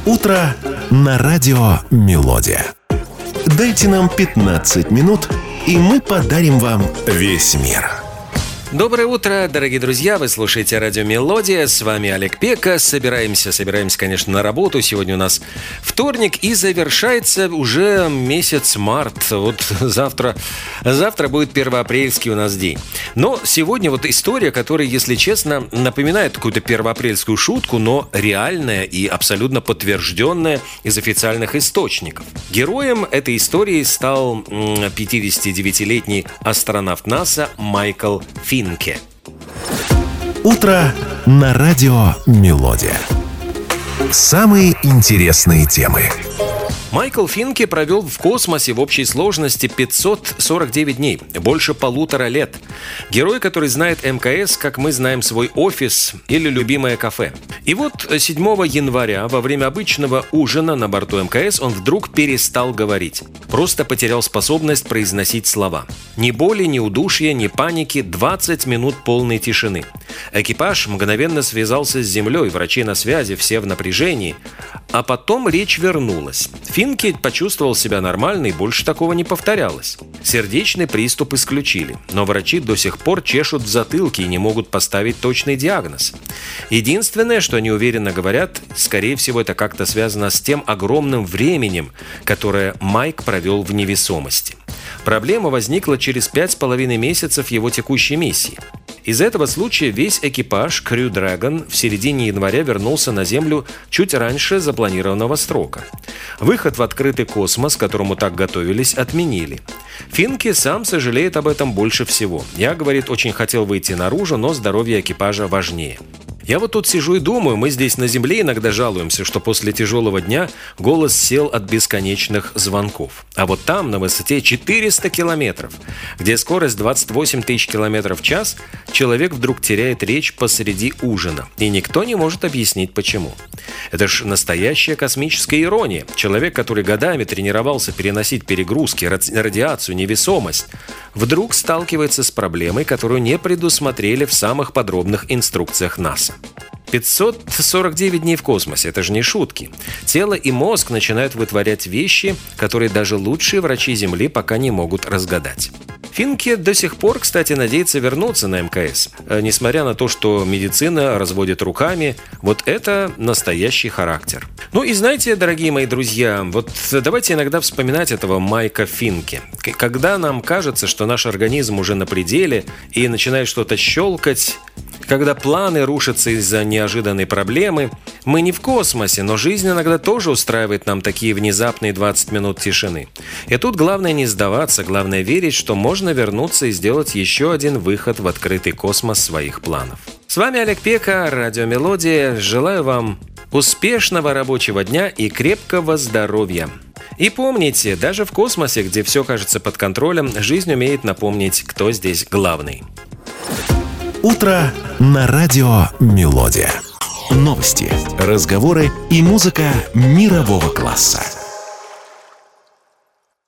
Утро на радио «Мелодия». Дайте нам 15 минут, и мы подарим вам весь мир. Доброе утро, дорогие друзья! Вы слушаете радио «Мелодия». С вами Олег Пека. Собираемся, конечно, на работу. Сегодня у нас вторник, и завершается уже месяц март. Вот завтра будет первоапрельский у нас день. Но сегодня вот история, которая, если честно, напоминает какую-то первоапрельскую шутку, но реальная и абсолютно подтвержденная из официальных источников. Героем этой истории стал 59-летний астронавт НАСА Майкл Финке. Утро на радио «Мелодия». Самые интересные темы. Майкл Финке провел в космосе в общей сложности 549 дней, больше 1,5 лет. Герой, который знает МКС, как мы знаем свой офис или любимое кафе. И вот 7 января во время обычного ужина на борту МКС он вдруг перестал говорить. Просто потерял способность произносить слова. Ни боли, ни удушья, ни паники, 20 минут полной тишины. Экипаж мгновенно связался с землей, врачи на связи, все в напряжении. А потом речь вернулась. Финке почувствовал себя нормально, и больше такого не повторялось. Сердечный приступ исключили, но врачи до сих пор чешут в затылке и не могут поставить точный диагноз. Единственное, что они уверенно говорят, скорее всего, это как-то связано с тем огромным временем, которое Майк провел в невесомости. Проблема возникла через 5,5 месяцев его текущей миссии. Из этого случая весь экипаж Crew Dragon в середине января вернулся на Землю чуть раньше запланированного срока. Выход в открытый космос, к которому так готовились, отменили. Финке сам сожалеет об этом больше всего. Я, говорит, очень хотел выйти наружу, но здоровье экипажа важнее. Я вот тут сижу и думаю, мы здесь на Земле иногда жалуемся, что после тяжелого дня голос сел от бесконечных звонков. А вот там, на высоте 400 километров, где скорость 28 тысяч километров в час, человек вдруг теряет речь посреди ужина. И никто не может объяснить, почему. Это ж настоящая космическая ирония. Человек, который годами тренировался переносить перегрузки, радиацию, невесомость, вдруг сталкивается с проблемой, которую не предусмотрели в самых подробных инструкциях НАСА. 549 дней в космосе – это же не шутки. Тело и мозг начинают вытворять вещи, которые даже лучшие врачи Земли пока не могут разгадать. Финке до сих пор, кстати, надеется вернуться на МКС. Несмотря на то, что медицина разводит руками, вот это настоящий характер. Ну и знаете, дорогие мои друзья, вот давайте иногда вспоминать этого Майка Финке. Когда нам кажется, что наш организм уже на пределе и начинает что-то щелкать, когда планы рушатся из-за неожиданной проблемы, мы не в космосе, но жизнь иногда тоже устраивает нам такие внезапные 20 минут тишины. И тут главное не сдаваться, главное верить, что можно вернуться и сделать еще один выход в открытый космос своих планов. С вами Олег Пека, радио «Мелодия». Желаю вам успешного рабочего дня и крепкого здоровья. И помните, даже в космосе, где все кажется под контролем, жизнь умеет напомнить, кто здесь главный. Утро на радио «Мелодия». Новости, разговоры и музыка мирового класса.